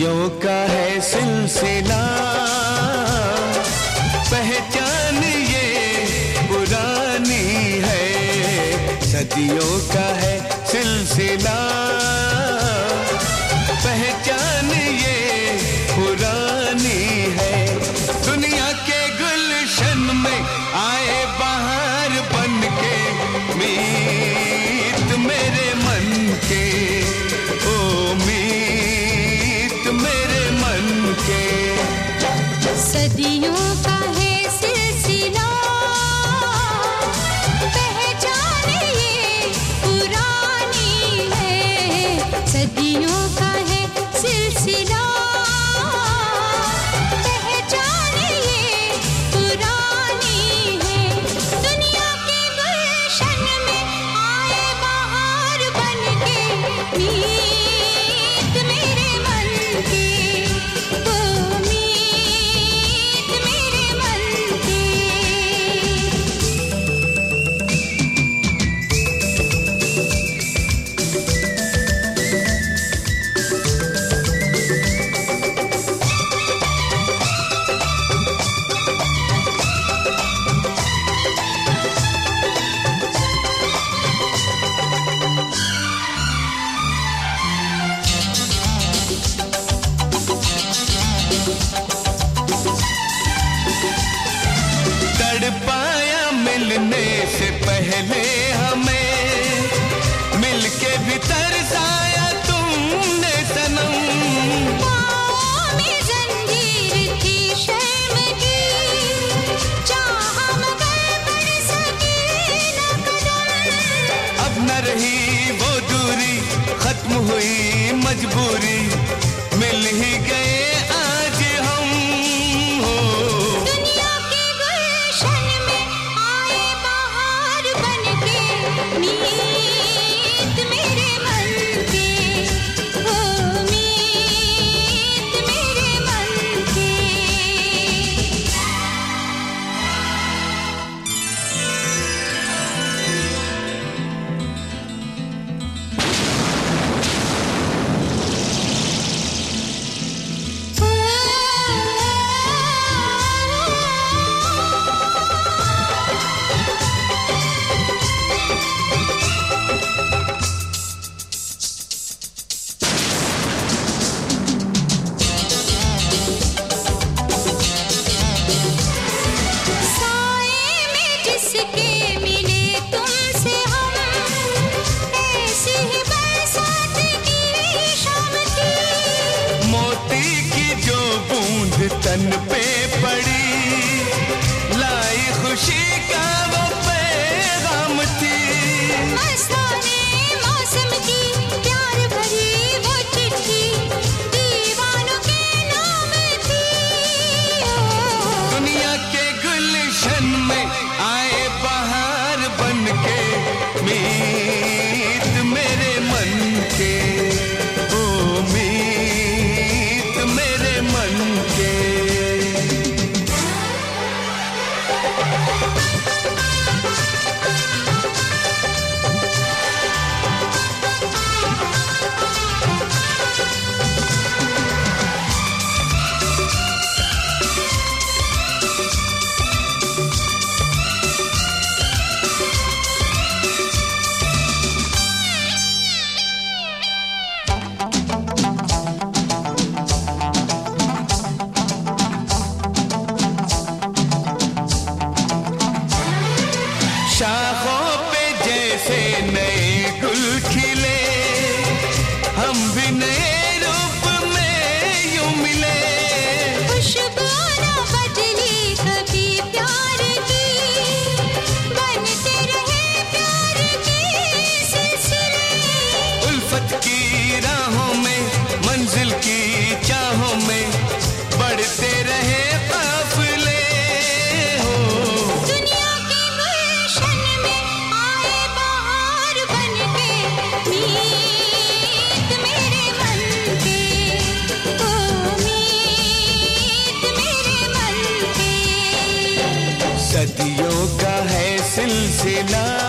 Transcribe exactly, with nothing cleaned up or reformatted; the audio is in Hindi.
सदियों का है सिलसिला, पहचान ये पुरानी है। सदियों का है सिलसिला, पहचान ये पुरानी है। दुनिया के गुलशन में आए बहार बन के, मीत मेरे मन के, ओ मीत मेरे मन के। सदियों का है सिलसिला, पहचान ये पुरानी है। सदियों का है सिलसिला, पहचान ये पुरानी है। दुनिया के गुलशन में आए बहार बन के, मीत मेरे मन के, ओ मीत मेरे मन के। तड़पाया मिलने से पहले हमें, मिलके भी तरसाया तुमने सनम। पाँव में जंजीर थी शर्म की, चाहा मगर बढ़ सके न कदम। अब न रही वो दूरी, खत्म हुई मजबूरी, मिल ही गए आज हम हो। दुनिया के गुलशन में आए बहार बन के, मीत मेरे मन के, ओ मीत मेरे मन के। साए में जिसके मिले तुमसे हम, ऐसी ही बरसात की शाम थी। मोती की जो बूंद तन पे पड़ी, लाई खुशी का वो पैगाम थी। मस्ताने मौसम की प्यार भरी वो चिट्ठी, दीवानों के नाम थी। दुनिया के गुलशन में आए बहार बन के, मीत मेरे मन के, ओ मीत मेरे मन के। शाखों पे जैसे नए गुल खिले, हम भी नए रूप में यूं मिले। खुशबू ना बदली कभी प्यार की, बनते रहे प्यार के सिलसिले। उल्फत की राहों में, मंजिल की चाहों में, बढ़ते रहे काफिले हो। दुनिया के गुलशन में आए बहार बन के, मीत मेरे मन के, ओ मीत मेरे मन के। सदियों का है सिलसिला,